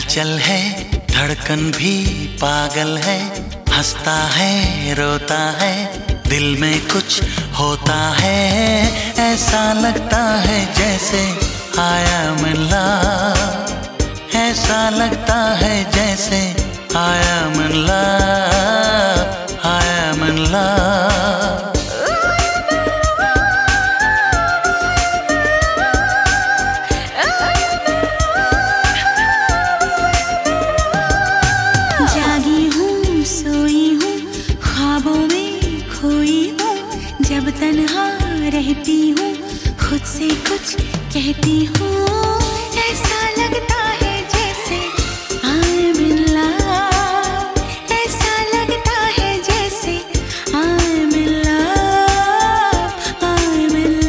हलचल है, धड़कन भी पागल है, हंसता है रोता है, दिल में कुछ होता है, ऐसा लगता है जैसे आया मिला, ऐसा लगता है जैसे आया मिला, आया मिला। जब तन्हा रहती हूँ खुद से कुछ कहती हूँ, ऐसा लगता है जैसे I'm in love, ऐसा लगता है जैसे I'm in love, I'm in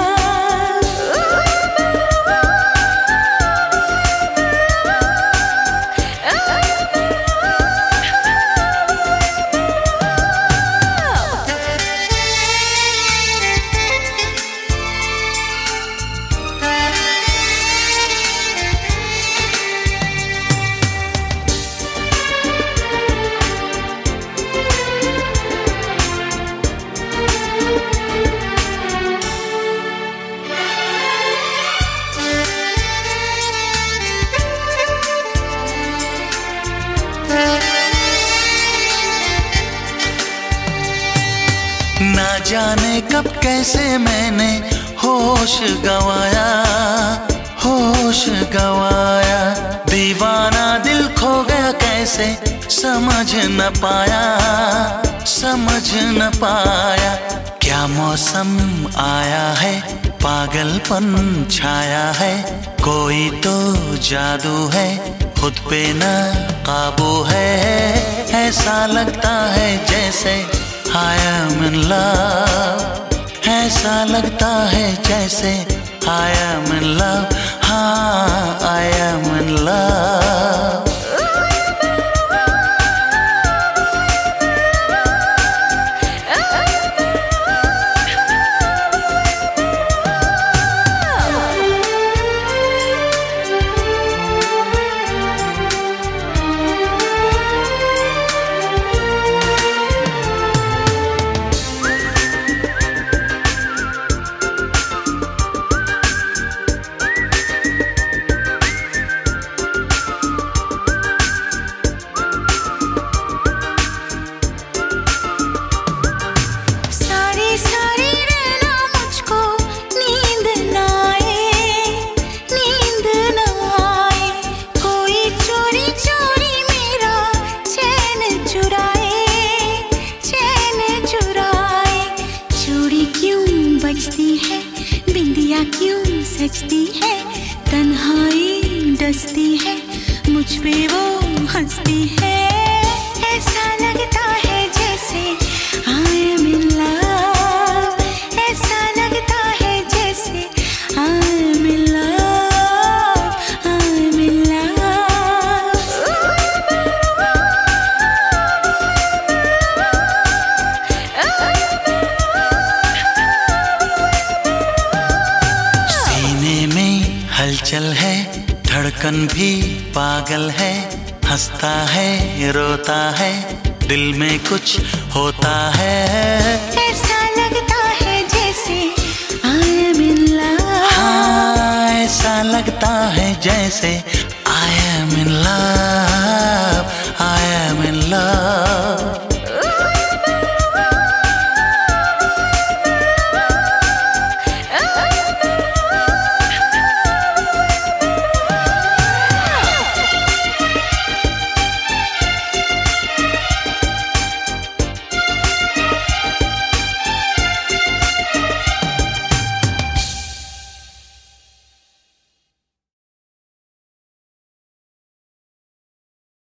ना जाने कब कैसे मैंने होश गवाया, होश गवाया, दीवाना दिल खो गया कैसे समझ न पाया, समझ न पाया। क्या मौसम आया है, पागलपन छाया है, कोई तो जादू है, खुद पे न काबू है, ऐसा लगता है जैसे I am in love, ऐसा लगता है जैसे I am in love, हाँ I am in love। बिंदिया क्यों सजती है, तन्हाई डसती है, मुझ पे वो हंसती है, ऐसा लगता है जैसे I am in love, ऐसा लगता है जैसे I am in love, I am in love। हलचल है, धड़कन भी पागल है, हंसता है रोता है, दिल में कुछ होता है, ऐसा लगता है जैसे I am in love, हाँ ऐसा लगता है जैसे I am in love।